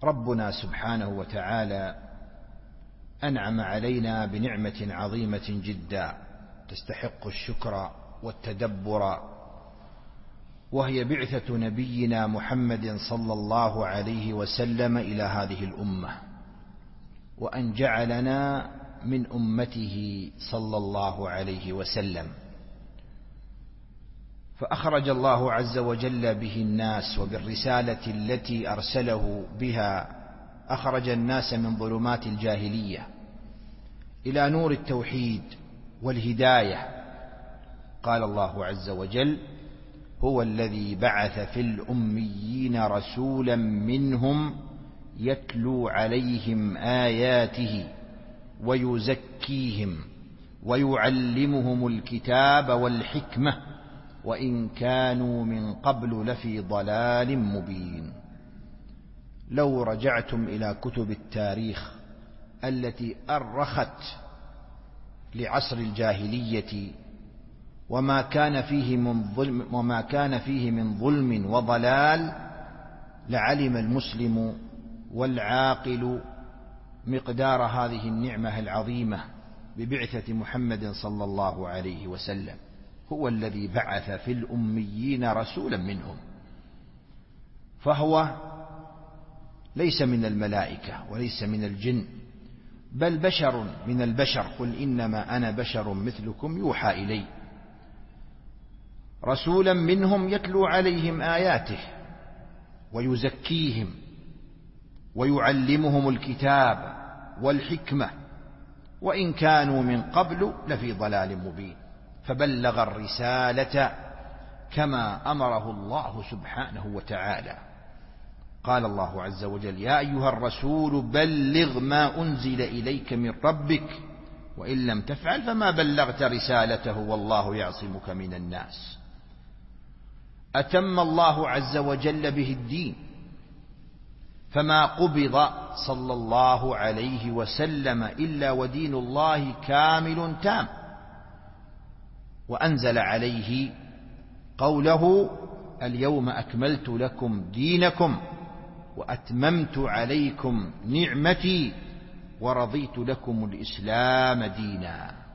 ربنا سبحانه وتعالى أنعم علينا بنعمة عظيمة جدا تستحق الشكر والتدبر، وهي بعثة نبينا محمد صلى الله عليه وسلم إلى هذه الأمة، وأن جعلنا من أمته صلى الله عليه وسلم. فأخرج الله عز وجل به الناس، وبالرسالة التي أرسله بها أخرج الناس من ظلمات الجاهلية إلى نور التوحيد والهداية. قال الله عز وجل: هو الذي بعث في الأميين رسولا منهم يتلو عليهم آياته ويزكيهم ويعلمهم الكتاب والحكمة وإن كانوا من قبل لفي ضلال مبين. لو رجعتم إلى كتب التاريخ التي أرخت لعصر الجاهلية وما كان فيه من ظلم وضلال، لعلم المسلم والعاقل مقدار هذه النعمة العظيمة ببعثة محمد صلى الله عليه وسلم. هو الذي بعث في الأميين رسولا منهم، فهو ليس من الملائكة وليس من الجن، بل بشر من البشر. قل إنما أنا بشر مثلكم يوحى إلي. رسولا منهم يتلو عليهم آياته ويزكيهم ويعلمهم الكتاب والحكمة وإن كانوا من قبل لفي ضلال مبين. فبلغ الرسالة كما أمره الله سبحانه وتعالى. قال الله عز وجل: يا أيها الرسول بلغ ما أنزل إليك من ربك وإن لم تفعل فما بلغت رسالته والله يعصمك من الناس. أتم الله عز وجل به الدين، فما قبض صلى الله عليه وسلم إلا ودين الله كامل تام، وأنزل عليه قوله: اليوم أكملت لكم دينكم وأتممت عليكم نعمتي ورضيت لكم الإسلام دينا.